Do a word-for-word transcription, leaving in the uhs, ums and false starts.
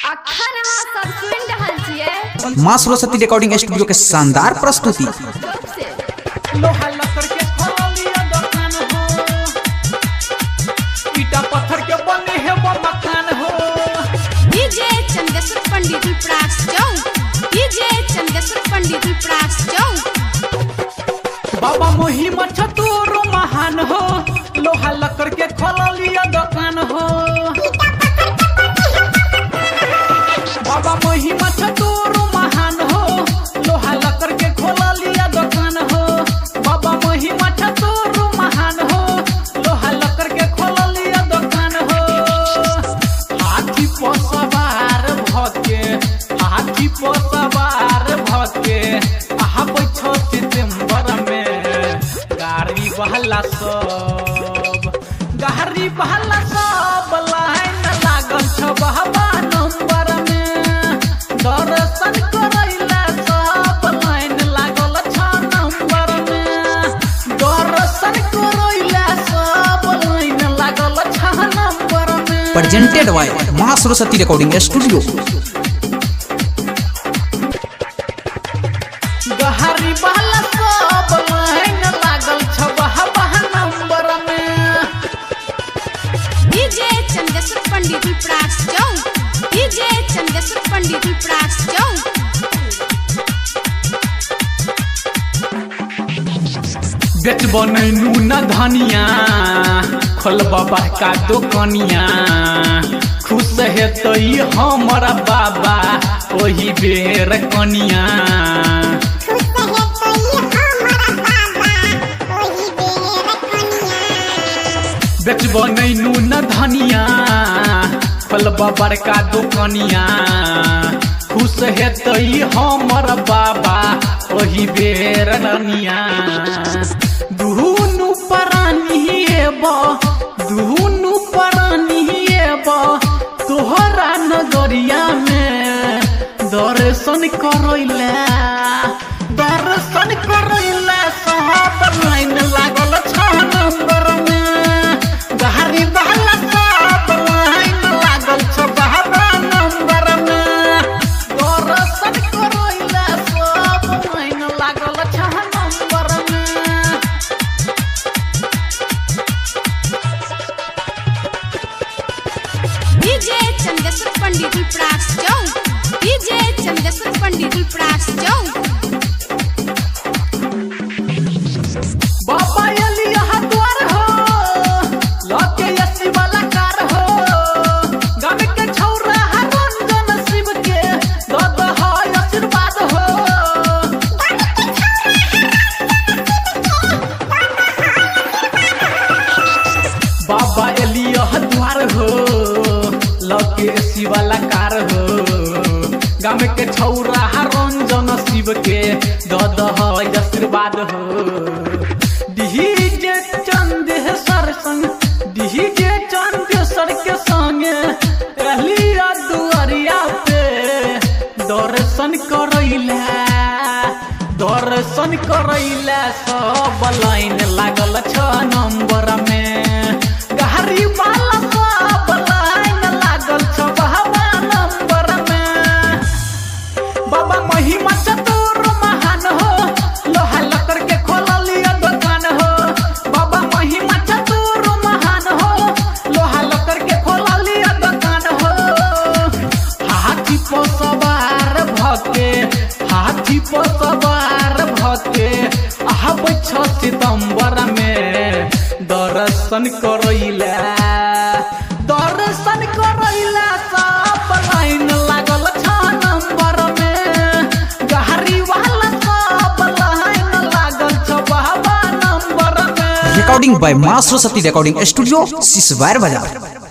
अखन अहाँ सब सुनि रहल छियै मां सरस्वती रिकॉर्डिंग स्टूडियो के शानदार प्रस्तुति। लोहा लकड़ के फलिया दुकान हो, ईटा पत्थर के बने है वो मकान हो। डीजे चंदेश्वर पंडित प्रास चौक, डीजे चंदेश्वर पंडित प्रास चौक। बाबा महिमा चतुर महान हो, लोहा लकड़ के फलिया दुकान हो। बाबा महिमा चतुर महान हो, लोहा लकड़ के फलिया दुकान हो। बाबा महिमा चतुर महान हो, लोहा लकड़ के फलिया दुकान हो। हाथी पर सवार भके, हाथी पर सवार भके आहा बैठो सितंबर में। गाड़ी बहला सब, गाड़ी बहला सब लाइन लागल छ बहबा नंबर में। दर्शन करैला सब लाइन लागल छ नंबर में। दर्शन करैला सब लाइन लागल छ नंबर में। प्रेजेंटेड बाय मां सरस्वती रिकॉर्डिंग स्टूडियो। गहरी बहला सब लाइन लागल छ बहबा नंबर में। डीजे चंदेश्वर पंडित प्रास चौक, डीजे चंदेश्वर पंडित प्रास चौक। बेचब नहीं नून धनिया, खोलब बड़का दुकनिया। खुश हेतई हमारा बाबा ओही बेर कनिया। बेचब नहीं नून धनिया, खोलब बड़का दुकनिया। खुश हेतई हमर बाबा ओही बेर रनिया। दुनू प्राणी एब, दुनू प्राणी एब तोहरा नजरिया में। दर्शन करैला, दर्शन करैला सब लाइन लागल छ नंबर में। गहरी बहला सब लाइन लागल छ बहबा नंबर में। दर्शन करैला सब लाइन लागल छ नंबर में। डीजे चंदेश्वर पंडित प्रास चौक, डीजे चंदेश्वर पंडित प्रास चौक। बाबा अली यहाँ द्वार हो, लौके यसी वाला कार हो। गावे के छौरा रंजन शिव के दद है आशीर्वाद हो। बाबा अली यहाँ द्वार हो, लौके यसी वाला कार हो। गावे के छौरा रंजन शिव के दद है आशीर्वाद हो। डीजे चंदेश्वर संग, डीजे चंदेश्वर के संगे एलिया दुआरिया पे। दर्शन करैला, दर्शन करैला सब लाइन लागल छ नंबर में। गहरी वाला सब लाइन लागल छ बहबा नंबर में। बाबा महिमा चतुर महान हो, लोहा लकड़ के खोललिया दुकान हो। बाबा महिमा चतुर महान हो, लोहा लकड़ के खोललिया दुकान हो। हाथी पर सवार भके, हाथी पर सवार भके आहा बैठो सितंबर में। दर्शन करैला, दर्शन करैला सब लाइन लागल छ नंबर में। गहरी वाला सब लाइन लागल छ बहबा नंबर में। रिकॉर्डिंग बाय मां सरस्वती रिकॉर्डिंग स्टूडियो, सिसवार बाजार।